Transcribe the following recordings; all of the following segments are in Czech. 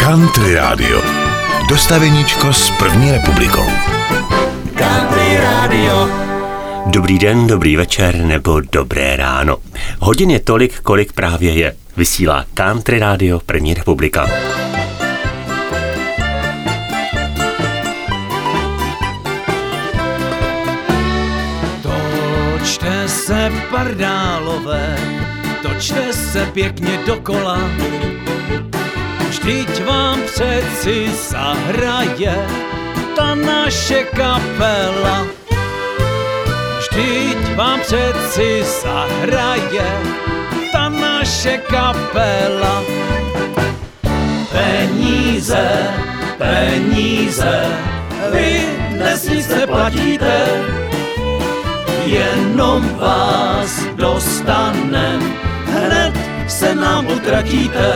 Country Radio. Dostaveníčko s první republikou. Country Radio. Dobrý den, dobrý večer nebo dobré ráno. Hodin je tolik, kolik právě je. Vysílá Country Radio První republika. Točte se, pardálové, točte se pěkně dokola. Vždyť vám přeci zahraje ta naše kapela. Vždyť vám přeci zahraje ta naše kapela. Peníze, peníze, vy dnes nic neplatíte, jenom vás dostanem, hned se nám utratíte.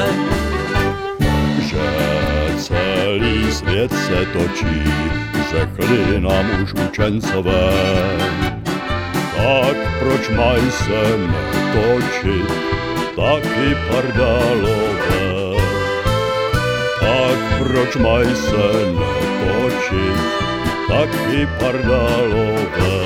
Že celý svět se točí, řekli nám už učencové. Tak proč mají se netočit taky pardálové? Tak proč mají se netočit taky pardálové?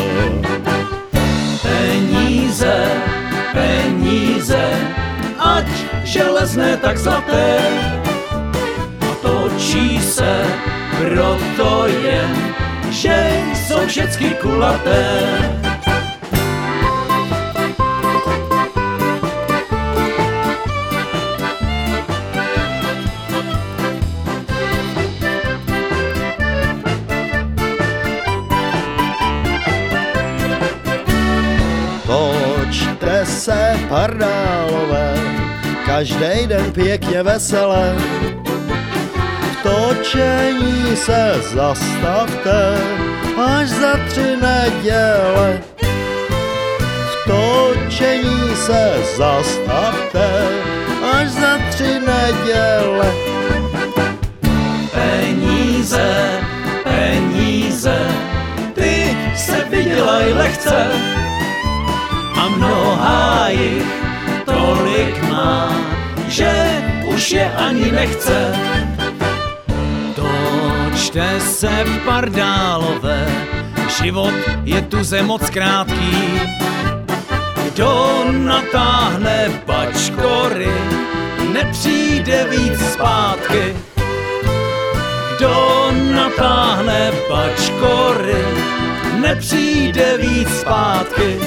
Peníze, peníze, ať železné, tak zlaté, a točí se proto jen, že jsou všecky kulaté. Točte se, pardálové, každej den pěkně veselé. V točení se zastavte až za 3 neděle. V točení se zastavte až za 3 neděle. Peníze, peníze, ty se vydělaj lehce, a mnohá jich tolik má, že už je ani nechce. Točte se, pardálové, život je tuze moc krátký. Kdo natáhne bačkory, nepřijde víc zpátky. Kdo natáhne bačkory, nepřijde víc zpátky.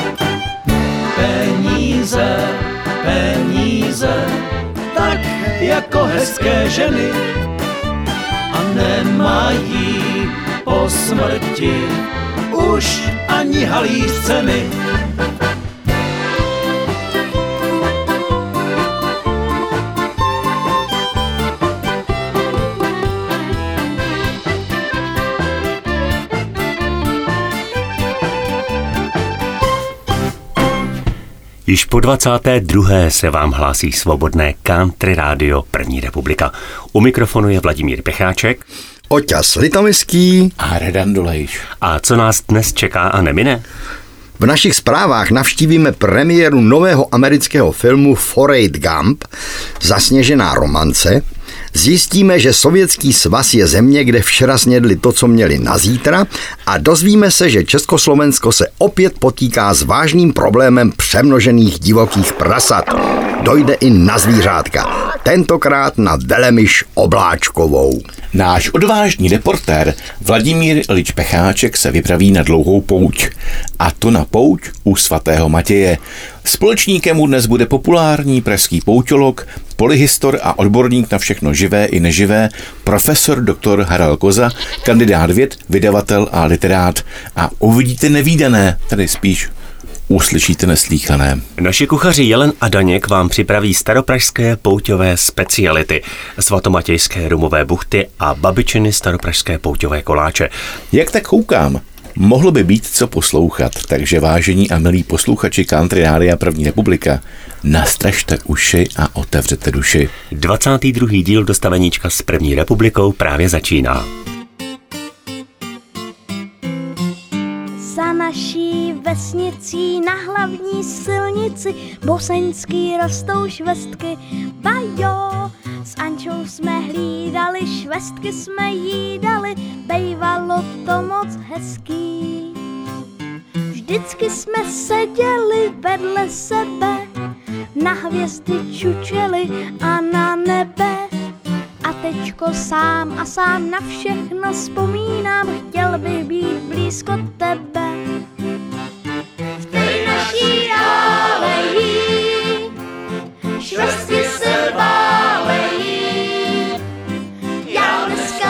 Peníze, peníze, tak jako hezké ženy, a nemají po smrti už ani halíř ceny. Již po 22. se vám hlásí svobodné Country Radio První republika. U mikrofonu je Vladimír Pecháček, Oťas Litomyský a Redan Dolejš. A co nás dnes čeká a nemine? V našich zprávách navštívíme premiéru nového amerického filmu Forrest Gump, zasněžená romance. Zjistíme, že Sovětský svaz je země, kde včera snědli to, co měli na zítra, a dozvíme se, že Československo se opět potýká s vážným problémem přemnožených divokých prasat. Dojde i na zvířátka, tentokrát na velemyš obláčkovou. Náš odvážný reportér Vladimír Lič Pecháček se vypraví na dlouhou pouť. A to na pouť u svatého Matěje. Společníkem mu dnes bude populární pražský pouťolog, polyhistor a odborník na všechno živé i neživé, profesor dr. Harald Koza, kandidát věd, vydavatel a literát. A uvidíte nevídané, tedy spíš uslyšíte neslýchané. Naši kuchaři Jelen a Daněk vám připraví staropražské pouťové speciality, svatomatějské rumové buchty a babičiny staropražské pouťové koláče. Jak tak koukám, mohlo by být co poslouchat, takže vážení a milí posluchači Country Rádia První republika, nastražte uši a otevřete duši. 22. díl Dostaveníčka s První republikou právě začíná. Za naší vesnicí na hlavní silnici boseňský rostou švestky. Bajo, s Ančou jsme hlídali švestky jsme jídali, bejvalo to moc hezký. Vždycky jsme seděli vedle sebe, na hvězdy čučeli a na nebe. A teďko sám a sám na všechno vzpomínám, chtěl bych být blízko tebe. V té naší aleji švestky se válejí. Já dneska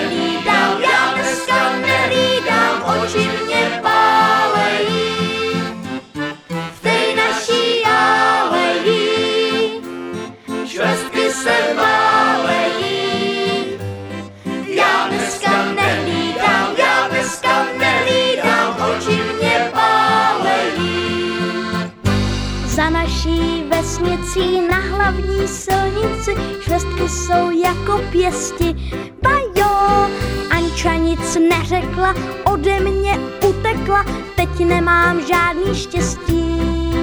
nehlídám, oči mě pálejí. V té naší aleji švestky se válejí. Já dneska nehlídám, oči mě pálejí. Za naší vesnicí na hlavní silnici švestky jsou jako pěsti. Bajo, Anča nic neřekla, ode mě utekla, teď nemám žádný štěstí.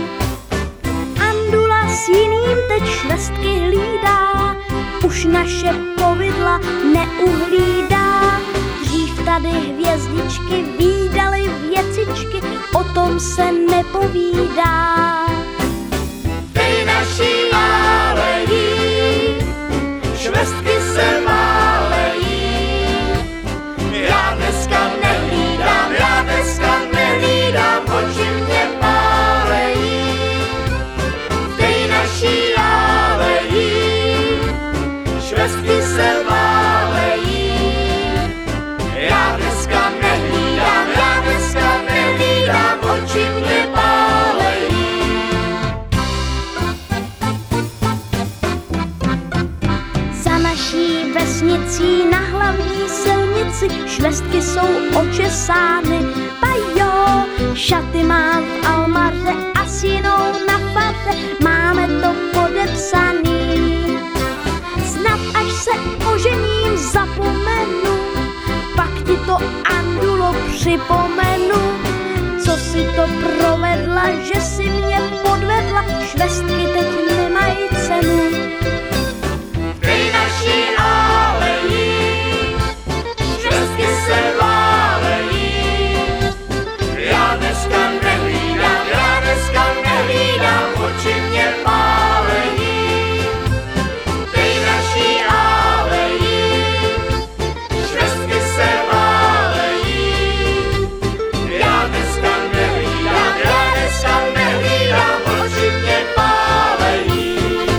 Andula s jiným teď švestky hlídá, už naše povidla neuhlídá. Dřív tady hvězdičky vídaly věcičky, o tom se nepovídá. Ty naší alejí švestky se válejí. Já dneska nehlídám, oči mě pálejí. Ty naší alejí švestky se válejí. Já dneska nehlídám, oči mě pálejí. Za naší vesnicí na hlavní silnici švestky jsou očesány. Bajo, šaty mám v almaře a s jinou na faře máme to podepsaný. Snad až se ožením zapomenu, pak ti to, Andulo, připomenu. Co si to provedla, že si mě podvedla, švestky teď nemají cenu. Ty naší alejí švestky se válejí. Já dneska nehlídám, oči mě pálejí. Ty naší alejí švestky se válejí. Já dneska nehlídám, oči mě pálejí.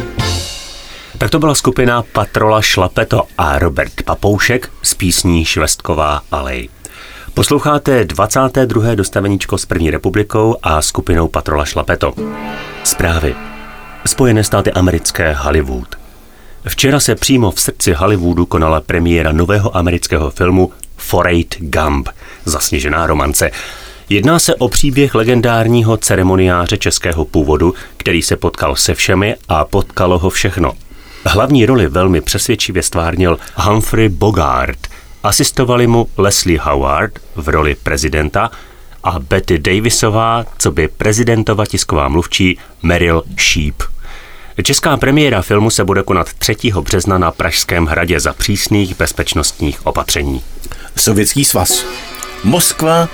Tak to byla skupina Patrola Šlapeto a Robert Papoušek s písní Švestková alej. Posloucháte 22. dostaveníčko s první republikou a skupinou Patrola Šlapeto. Zprávy. Spojené státy americké, Hollywood. Včera se přímo v srdci Hollywoodu konala premiéra nového amerického filmu Forrest Gump, zasněžená romance. Jedná se o příběh legendárního ceremoniáře českého původu, který se potkal se všemi a potkalo ho všechno. Hlavní roli velmi přesvědčivě stvárnil Humphrey Bogart, asistovali mu Leslie Howard v roli prezidenta a Betty Davisová coby prezidentova tisková mluvčí Meryl Sheep. Česká premiéra filmu se bude konat 3. března na Pražském hradě za přísných bezpečnostních opatření. Sovětský svaz. Moskva,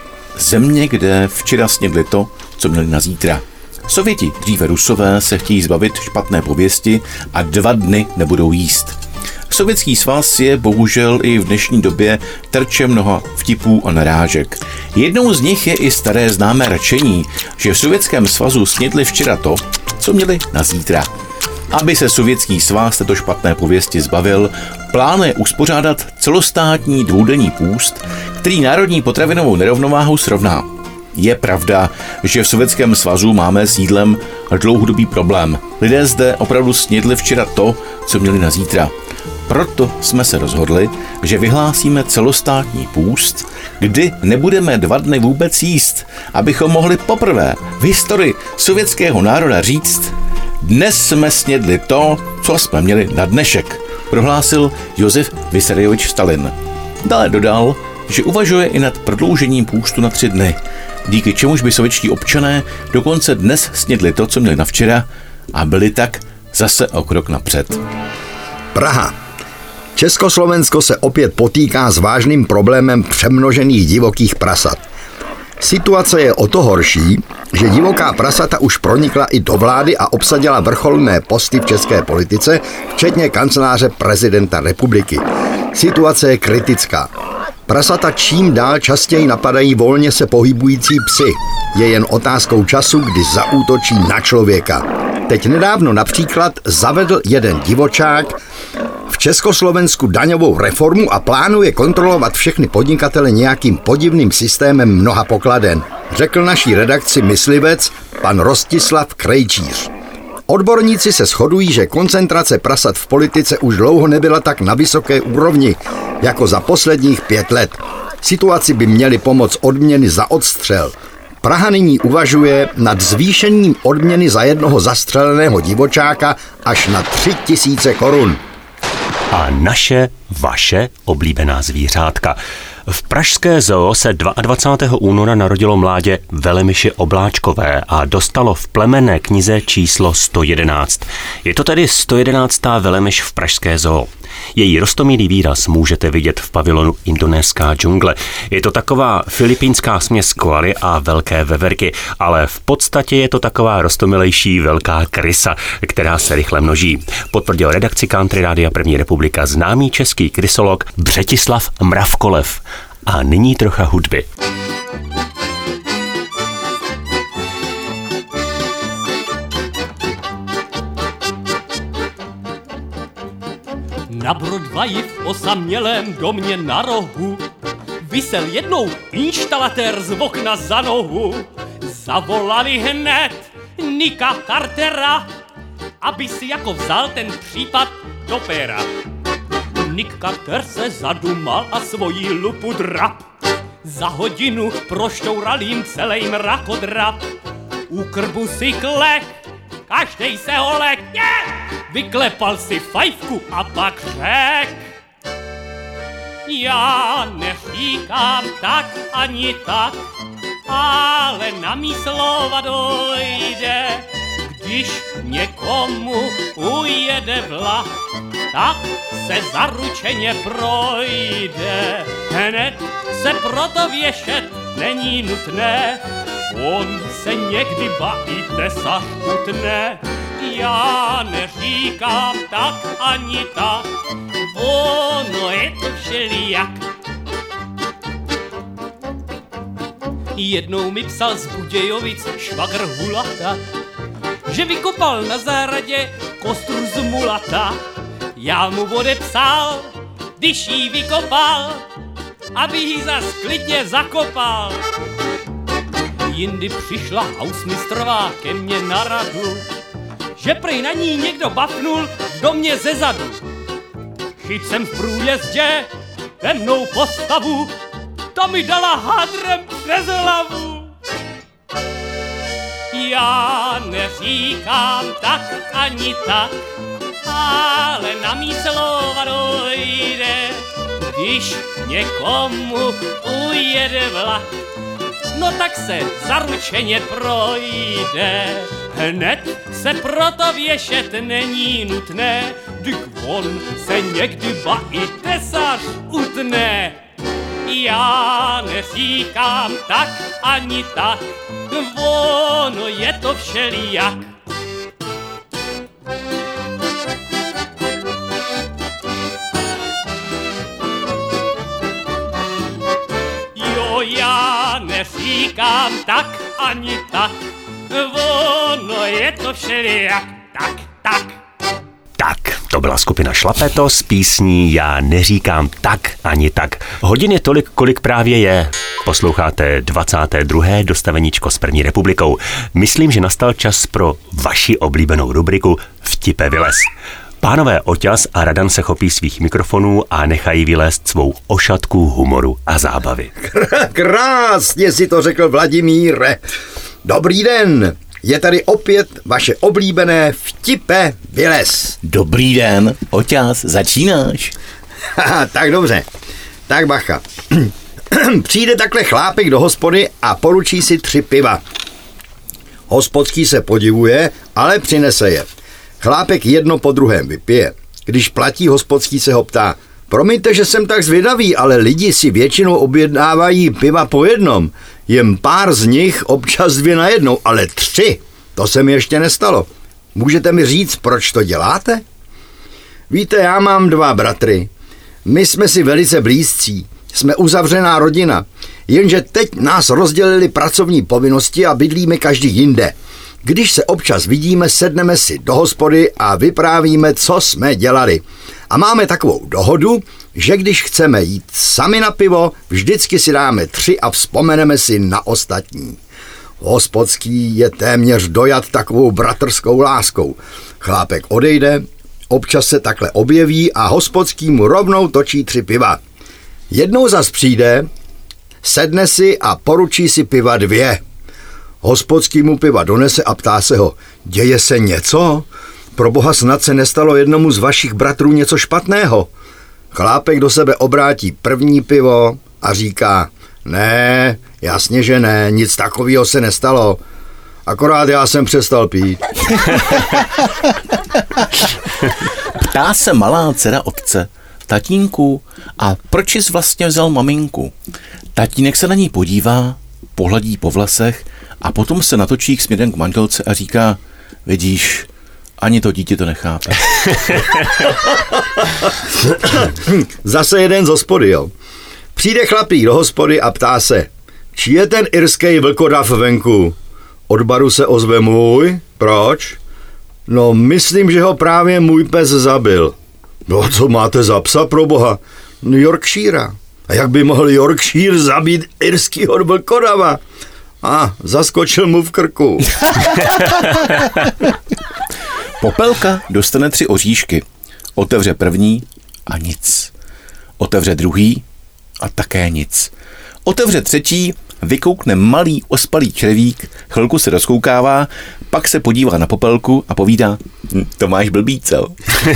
země, kde včera snědli to, co měli na zítra. Sověti, dříve Rusové, se chtějí zbavit špatné pověsti a 2 dny nebudou jíst. Sovětský svaz je bohužel i v dnešní době terčem mnoha vtipů a narážek. Jednou z nich je i staré známé rčení, že v Sovětském svazu snědli včera to, co měli na zítra. Aby se Sovětský svaz této špatné pověsti zbavil, plánuje uspořádat celostátní 2denní půst, který národní potravinovou nerovnováhu srovná. Je pravda, že v Sovětském svazu máme s jídlem dlouhodobý problém. Lidé zde opravdu snědli včera to, co měli na zítra. Proto jsme se rozhodli, že vyhlásíme celostátní půst, kdy nebudeme 2 dny vůbec jíst, abychom mohli poprvé v historii sovětského národa říct: dnes jsme snědli to, co jsme měli na dnešek, prohlásil Josef Vissarionovič Stalin. Dále dodal, že uvažuje i nad prodloužením půstu na 3 dny, díky čemuž by sovětští občané dokonce dnes snědli to, co měli na včera, a byli tak zase o krok napřed. Praha. Československo se opět potýká s vážným problémem přemnožených divokých prasat. Situace je o to horší, že divoká prasata už pronikla i do vlády a obsadila vrcholné posty v české politice, včetně kanceláře prezidenta republiky. Situace je kritická. Prasata čím dál častěji napadají volně se pohybující psy. Je jen otázkou času, kdy zaútočí na člověka. Teď nedávno například zavedl jeden divočák v Československu daňovou reformu a plánuje kontrolovat všechny podnikatele nějakým podivným systémem mnoha pokladen, řekl naší redakci myslivec pan Rostislav Krejčíř. Odborníci se shodují, že koncentrace prasat v politice už dlouho nebyla tak na vysoké úrovni jako za posledních 5 let. Situaci by měly pomoct odměny za odstřel. Praha nyní uvažuje nad zvýšením odměny za jednoho zastřeleného divočáka až na 3 000 korun. A vaše oblíbená zvířátka. V pražské zoo se 22. února narodilo mládě Velemiši Obláčkové a dostalo v plemenné knize číslo 111. Je to tedy 111. Velemiš v pražské zoo. Její roztomilý výraz můžete vidět v pavilonu Indonéská džungle. Je to taková filipínská směs koaly a velké veverky, ale v podstatě je to taková roztomilejší velká krysa, která se rychle množí. Potvrdil redakci Country Rádia První republika známý český krysolog Břetislav Mravkolev. A nyní trocha hudby. Na Broadwayi v osamělém domě na rohu visel jednou inštalatér z okna za nohu. Zavolali hned Nicka Cartera, aby si jako vzal ten případ do pera. Nick Carter se zadumal a svoji lupu drap. Za hodinu proštoural jim celý mrakodrap. U krbu si klek, každej se holek, vyklepal si fajfku a pak řek: já neříkám tak ani tak, ale na mý slova dojde. Když někomu ujede vlak, tak se zaručeně projde. Hned se proto věšet není nutné, on se někdy ba i tesař utne. Já neříkám tak ani tak, ono je to všelijak. Jednou mi psal z Budějovic švagr Hulata, že vykopal na zahradě kostru z mulata. Já mu odepsal, když jí vykopal, aby ji zas klidně zakopal. Jindy přišla hausmistrová ke mně na radu, že prej na ní někdo bafnul v domě ze zadu. Chyt jsem v průjezdě temnou postavu, ta mi dala hádrem přes hlavu. Já neříkám tak ani tak, ale na mý slova dojde. Když někomu ujede vlak, no tak se zaručeně projde. Hned se proto věšet není nutné, dyk on se někdy ba i tesař utne. Já neříkám tak ani tak, ono je to všelijak. Jo, já neříkám tak ani tak, ono je to všelijak. Tak. To byla skupina Šlapeto s písní Já neříkám tak ani tak. Hodin je tolik, kolik právě je. Posloucháte 22. dostaveníčko s První republikou. Myslím, že nastal čas pro vaši oblíbenou rubriku Vtipe vylez. Pánové Oťas a Radan se chopí svých mikrofonů a nechají vylézt svou ošatku humoru a zábavy. Krásně si to řekl, Vladimíre. Dobrý den. Je tady opět vaše oblíbené Vtipe vylez. Dobrý den, Oťas, začínáš? Tak dobře, tak bacha. Přijde takhle chlápek do hospody a poručí si 3 piva. Hospodský se podivuje, ale přinese je. Chlápek jedno po druhém vypije. Když platí hospodský, se ho ptá: promiňte, že jsem tak zvědavý, ale lidi si většinou objednávají piva po jednom. Jen pár z nich, občas 2 na jednou, ale 3. To se mi ještě nestalo. Můžete mi říct, proč to děláte? Víte, já mám 2 bratry. My jsme si velice blízcí. Jsme uzavřená rodina. Jenže teď nás rozdělili pracovní povinnosti a bydlíme každý jinde. Když se občas vidíme, sedneme si do hospody a vyprávíme, co jsme dělali. A máme takovou dohodu, že když chceme jít sami na pivo, vždycky si dáme 3 a vzpomeneme si na ostatní. Hospodský je téměř dojat takovou bratrskou láskou. Chlápek odejde, občas se takhle objeví a hospodský mu rovnou točí 3 piva. Jednou zas přijde, sedne si a poručí si piva 2. Hospodský mu piva donese a ptá se ho: děje se něco? Proboha, snad se nestalo jednomu z vašich bratrů něco špatného? Chlápek do sebe obrátí první pivo a říká: ne, jasně, že ne, nic takového se nestalo. Akorát já jsem přestal pít. Ptá se malá dcera otce: tatínku, a proč jsi vlastně vzal maminku? Tatínek se na ní podívá, pohladí po vlasech a potom se natočí směrem k manželce a říká: vidíš, ani to dítě to nechápe. Zase jeden z hospody, jo. Přijde chlapík do hospody a ptá se: čí je ten irský vlkodav venku? Od baru se ozve můj. Proč? No, myslím, že ho právě můj pes zabil. No, co máte za psa, proboha? Yorkshira. A jak by mohl Yorkshire zabít irskýho vlkodava? Zaskočil mu v krku. Popelka dostane 3 oříšky. Otevře první a nic. Otevře druhý a také nic. Otevře třetí, vykoukne malý ospalý červík, chvilku se rozkoukává, pak se podívá na Popelku a povídá: to máš blbý, co?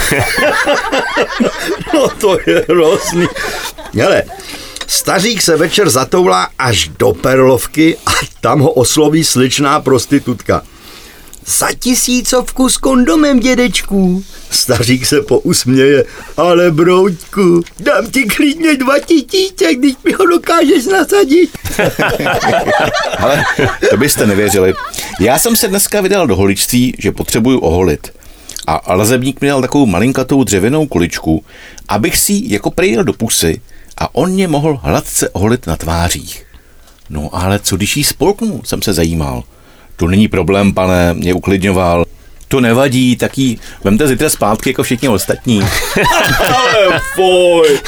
No to je hrozný. Hele, stařík se večer zatoulá až do Perlovky a tam ho osloví sličná prostitutka. Za 1000 s kondomem, dědečku. Stařík se pousměje: ale brouďku, dám ti klidně 2000, když mi ho dokážeš nasadit. Ale to byste nevěřili. Já jsem se dneska vydal do holičství, že potřebuju oholit. A lazebník mi dal takovou malinkatou dřevěnou kuličku, abych si ji jako prejel do pusy a on mě mohl hladce oholit na tvářích. No ale co když jí spolknu, jsem se zajímal. To není problém, pane, mě uklidňoval. To nevadí, tak jí vemte zítra zpátky jako všichni ostatní. Ale fuj.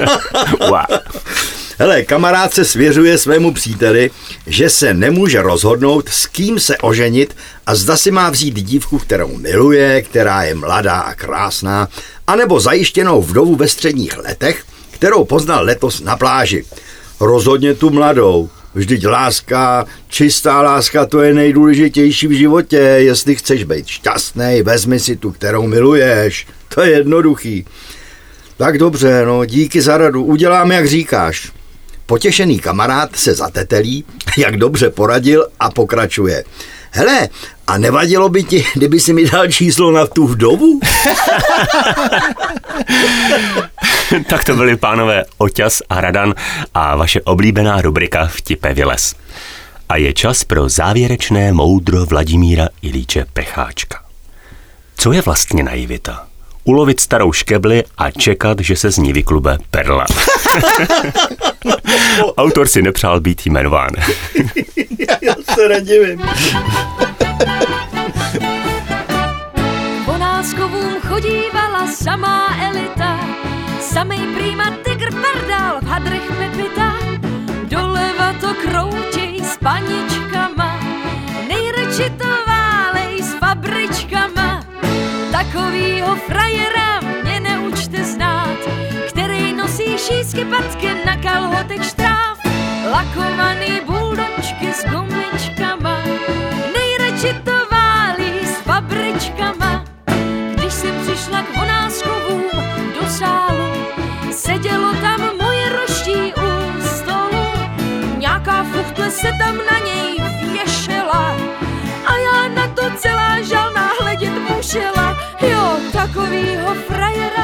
Hele, kamarád se svěřuje svému příteli, že se nemůže rozhodnout, s kým se oženit a zda si má vzít dívku, kterou miluje, která je mladá a krásná, anebo zajištěnou vdovu ve středních letech, kterou poznal letos na pláži. Rozhodně tu mladou. Vždyť láska, čistá láska, to je nejdůležitější v životě. Jestli chceš být šťastný, vezmi si tu, kterou miluješ. To je jednoduchý. Tak dobře, no, díky za radu, uděláme, jak říkáš. Potěšený kamarád se zatetelí, jak dobře poradil, a pokračuje: hele, a nevadilo by ti, kdyby si mi dal číslo na tu vdovu? Tak to byli pánové Oťas a Radan a vaše oblíbená rubrika Vtipe vylez. A je čas pro závěrečné moudro Vladimíra Ilíče Pecháčka. Co je vlastně naivita? Ulovit starou škebli a čekat, že se z ní vyklube perla. Autor si nepřál být jmenován. Já se nedivím. Po náskovům chodívala samá elita, samej prýma tygr pardál v hadrech Pepita. Doleva to kroutěj s paničkama, nejradši to válej s fabričkama. Takovýho frajera mě neučte znát, který nosí šíjsky patky na kalhotech štráv, lakovaný buldočky s gumičkama, nejradši to válí s fabričkama. Když jsem přišla k Vonáskovům do sálu, sedělo tam moje roští u stolu, nějaká fuchtle se tam na něj věšela a já na to celá žalná hledět musela. Jo, takovýho frajera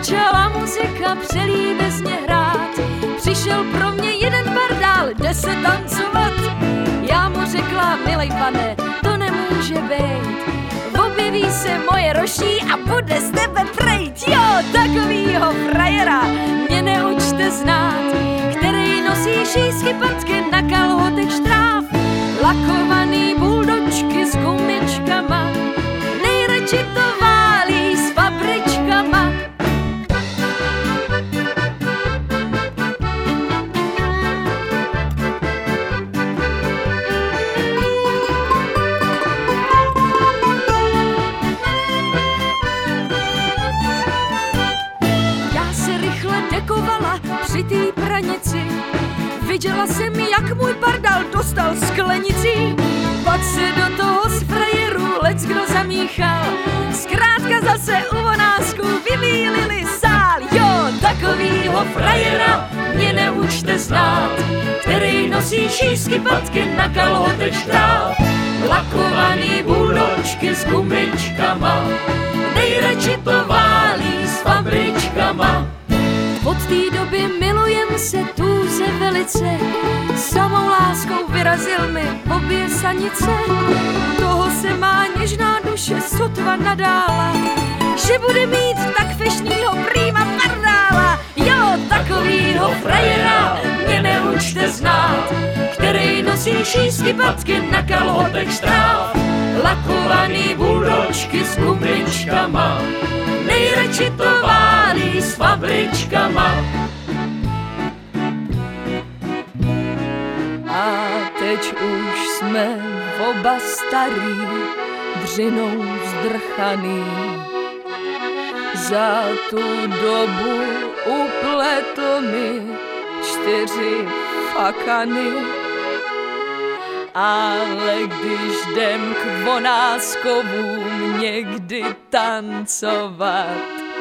začala muzika přelíbezně hrát. Přišel pro mě jeden pardál, jde se tancovat. Já mu řekla, milej pane, to nemůže být. Objeví se moje roší a bude z tebe prejt. Jo, takovýho frajera mě neučte znát, který nosí šíjsky patky na kalhotech štráv, lakovaný buldočky s gumičkama, nejradši to válí s fabričkama. Při té pranici viděla jsem, jak můj pardál dostal sklenici. Pak se do toho z frajerů leckdo zamíchal. Zkrátka zase u vonásku vybílili sál. Jo, takovýho frajera mě neučte znát, který nosí šíjsky patky na kalhotech štráv, lakovaný buldočky s gumičkama, nejradši to válí s fabričkama. Od té doby milujem se tuze velice, samou láskou vyrazil mi obě sanice. Toho se má něžná duše sotva nadála, že bude mít tak fešnýho prýma pardála. Jo, takovýho frajera mě neučte znát, který nosí šíjsky patky na kalhotech štráv, lakovaný buldočky s gumičkama, nejradši to válí s fabričkama. A teď už jsme oba starý, dřinou zdrchaný. Za tu dobu upletl mi 4 fakany. Ale když jdem k vonáskovům někdy tancovat,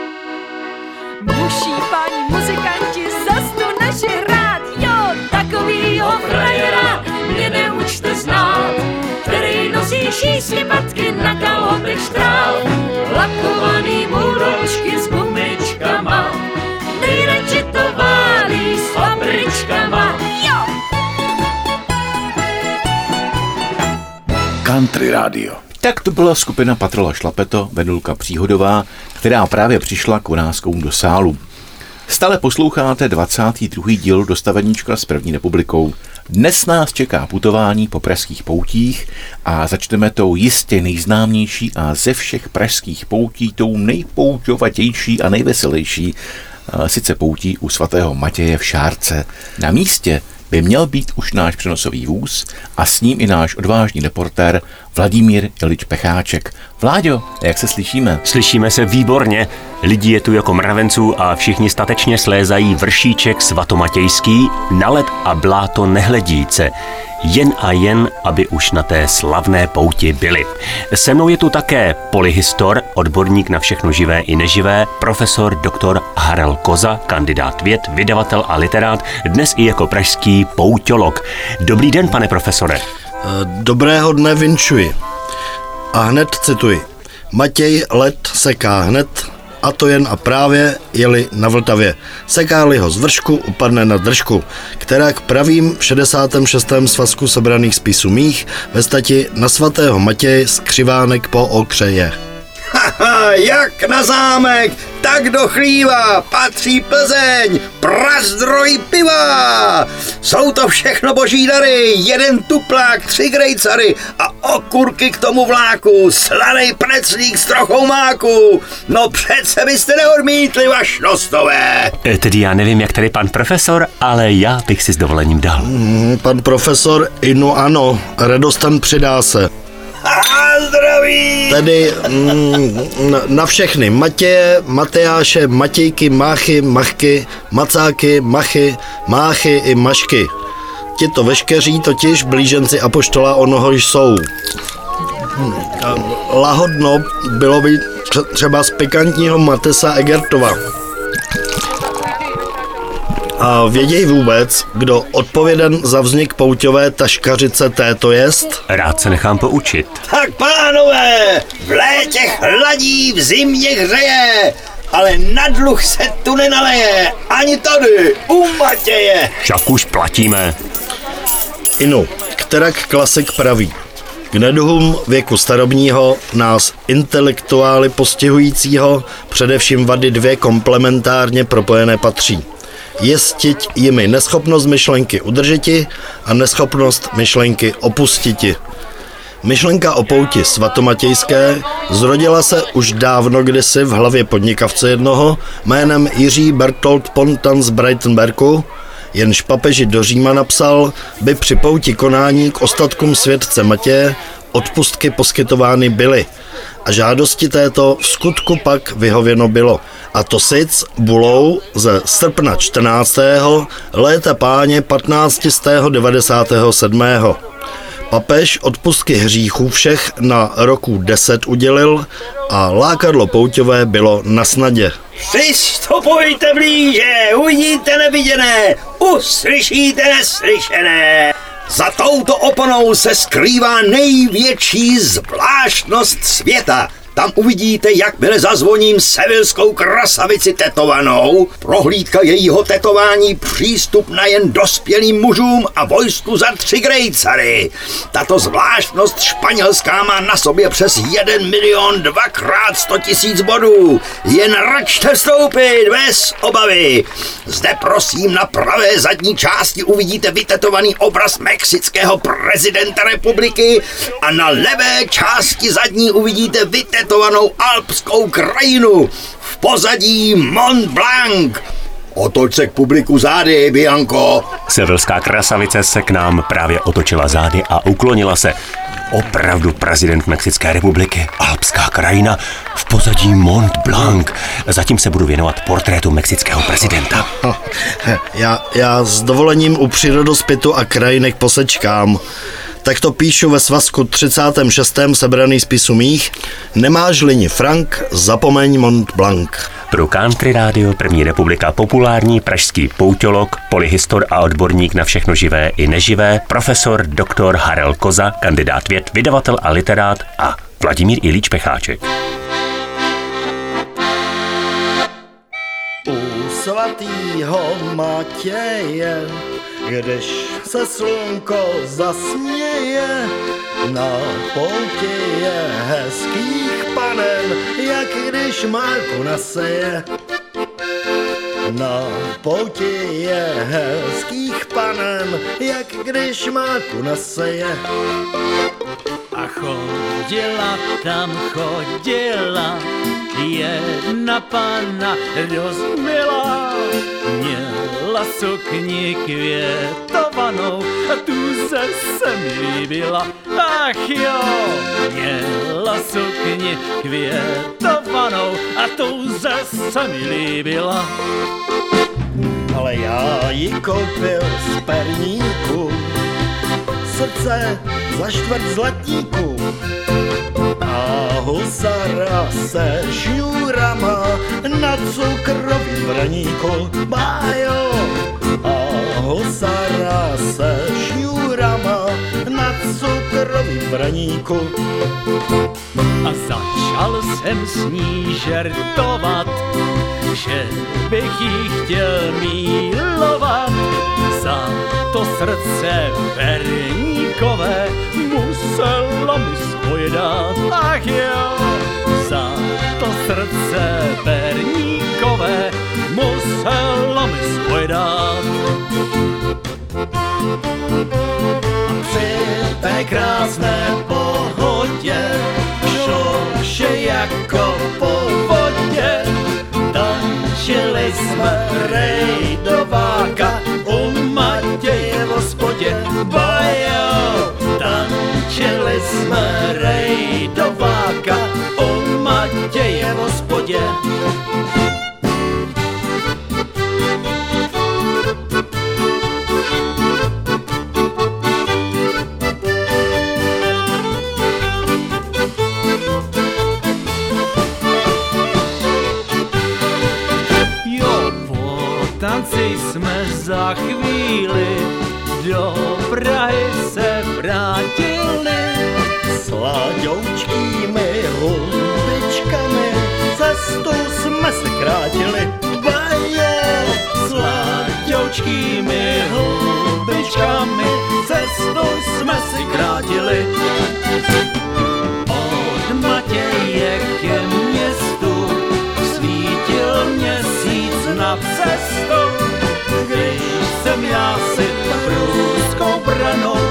buší páni muzikanti zas tu naši hrát. Jo, takovýho frajera mě neučte znát, který nosí šíjsky patky na kalhotech štráv, lakovaný buldočky s gumičkama, nejradši to válí s fabričkama. Jo! Country Radio. Tak to byla skupina Patrola Šlapeto, Venulka Příhodová, která právě přišla k vonáskům do sálu. Stále posloucháte 22. díl Dostaveníčka s první republikou. Dnes nás čeká putování po pražských poutích a začneme tou jistě nejznámější a ze všech pražských poutí tou nejpouťovatější a nejveselější, sice poutí u svatého Matěje v Šárce. Na místě by měl být už náš přenosový vůz a s ním i náš odvážný reportér Vladimír Ilič Pecháček. Vláďo, jak se slyšíme? Slyšíme se výborně. Lidí je tu jako mravenců a všichni statečně slézají vršíček svatomatějský na led a bláto nehledíce. Jen a jen, aby už na té slavné pouti byli. Se mnou je tu také polyhistor, odborník na všechno živé i neživé, profesor dr. Harel Koza, kandidát věd, vydavatel a literát, dnes i jako pražský pouťolog. Dobrý den, pane profesore. Dobrého dne vinčuji. A hned cituji. Matěj led seká hned, a to jen a právě jeli na Vltavě. Seká-li ho z vršku, upadne na držku, která k pravým v 66. svazku sebraných spisů mých ve stati na svatého Matěje skřivánek po okřeje. Haha, jak na zámek, tak do chlíva patří Plzeň, prazdroj piva. Jsou to všechno boží dary, jeden tuplák, 3 grejcary a okurky k tomu vláku, slanej preclík s trochou máku. No přece byste neodmítli, vašnostové. Tedy já nevím, jak tady pan profesor, ale já bych si s dovolením dal. Pan profesor, inu ano, radostan přidá se. Zdraví! Tedy na všechny Matěje, Matejáše, Matějky, Máchy, Machky, Macáky, Machy, Máchy i Mašky. Tito veškeří totiž blíženci apoštola onoho jsou. Lahodno bylo by třeba z pikantního Matesa Egertova. A věděj vůbec, kdo odpověden za vznik pouťové taškařice této jest? Rád se nechám poučit. Tak pánové, v létě chladí, v zimě hřeje ale na dluh se tu nenaleje. Ani tady, u Matěje. Však už platíme. Inu, kterak klasik praví. K neduhům věku starobního nás intelektuály postihujícího především vady dvě komplementárně propojené patří. Jestit jimi neschopnost myšlenky udržeti a neschopnost myšlenky opustiti. Myšlenka o pouti svatomatějské zrodila se už dávno kdysi v hlavě podnikavce jednoho jménem Jiří Bertolt Pontan z Breitenbergu, jenž papeži do Říma napsal, by při pouti konání k ostatkům světce Matěje odpustky poskytovány byly a žádosti této v skutku pak vyhověno bylo. A to sic bulou ze srpna 14. léta páně 1597. Papež odpustky hříchů všech na roku 10 udělil a lákadlo pouťové bylo na snadě. Přistupujte blíže, uvidíte neviděné, uslyšíte neslyšené. Za touto oponou se skrývá největší zvláštnost světa. Tam uvidíte, jakmile zazvoním sevilskou krasavici tetovanou, prohlídka jejího tetování, přístup na jen dospělým mužům a vojsku za 3 grejcary. Tato zvláštnost španělská má na sobě přes 1 milion 2x100 000 bodů. Jen račte vstoupit bez obavy. Zde prosím na pravé zadní části uvidíte vytetovaný obraz mexického prezidenta republiky a na levé části zadní uvidíte vytetovanou alpskou krajinu, v pozadí Mont Blanc. Otoč se k publiku zády, Bianco. Sevilská krasavice se k nám právě otočila zády a uklonila se. Opravdu prezident Mexické republiky, alpská krajina, v pozadí Mont Blanc. Zatím se budu věnovat portrétu mexického prezidenta. Já s dovolením u přírodospětu a krajinek posečkám. Tak to píšu ve svazku 36. sebraný spisu mých. Nemáš-li Frank, zapomeň Mont Blanc. Pro Country Radio První republika populární pražský pouťolog, polyhistor a odborník na všechno živé i neživé, profesor dr. Harel Koza, kandidát věd, vydavatel a literát a Vladimír Ilíč Pecháček. U svatýho Matěje, když se slunko zasměje, na pouti je hezkých panen, jak když máku naseje. Na pouti je hezkých panen, jak když máku naseje. A chodila jedna panna dost milá, měla sukni květovanou a tu se mi líbila. Ach jo, měla sukni květovanou a tu se mi líbila. Ale já ji koupil z perníku, srdce za 4 zlatníků. A husara se šňůrama na cukrový vraníku. Bájo, a husara se šňůrama na cukrový vraníku. A začal jsem s ní žertovat, že bych jí chtěl milovat. Za to srdce perníkové musela mi svoje dát. Ach jo, za to srdce perníkové musela mi svoje dát. A při té krásné pohodě šlo vše jako po vodě. Tančili jsme rejdováka u Matěje v hospodě. Bajo, tančili jsme rejdováka u Matěje v hospodě. Tanci jsme za chvíli do Prahy se vrátili. S Láďoučkými houbičkami cestu jsme se krátili. maličkými houbičkami cestu jsme si krátili. Od Matěje ke městu svítil měsíc nad cestou, když jsem já si průzkou branou